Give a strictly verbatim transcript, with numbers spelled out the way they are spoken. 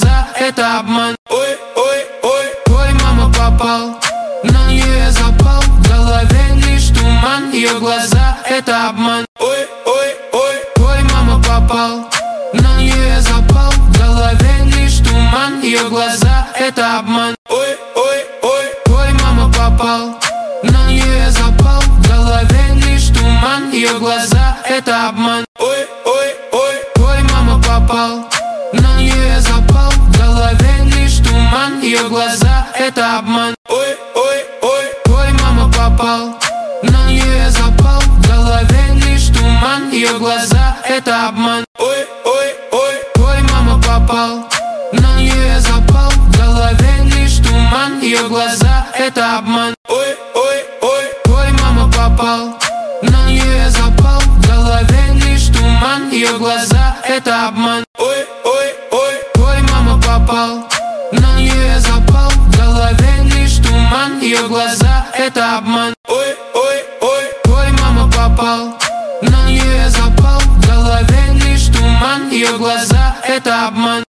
глаза — это обман. Ой, ой, ой, ой, мама, попал. На нее я запал, в голове лишь туман. Ее глаза — это обман. Ой, ой, ой, ой, мама, попал. На нее я запал, в голове лишь туман. Ее глаза — это обман. Ой, ой, ой, ой, мама, попал. На нее я запал, в голове лишь туман. Ее глаза — это обман. Ой, ой, ой, ой, мама, попал. На нее я запал, в голове лишь туман. Ее глаза — это обман. Ой, ой, ой, ой, мама, попал. На нее я запал, в голове лишь туман. Ее глаза — это обман. Ой, ой, ой, ой, мама, попал. На нее я запал, в голове лишь туман. Ее глаза — это обман. Ой, ой, ой, ой, мама, попал. На нее я запал, в голове лишь туман. Ее глаза — это обман. Ой, ой, ой, ой, мама, попал. На нее я запал, в голове лишь туман. Ее глаза — это обман. Ой, ой, ой, ой, мама, попал. На нее я запал, в голове лишь туман. Ее глаза — это обман.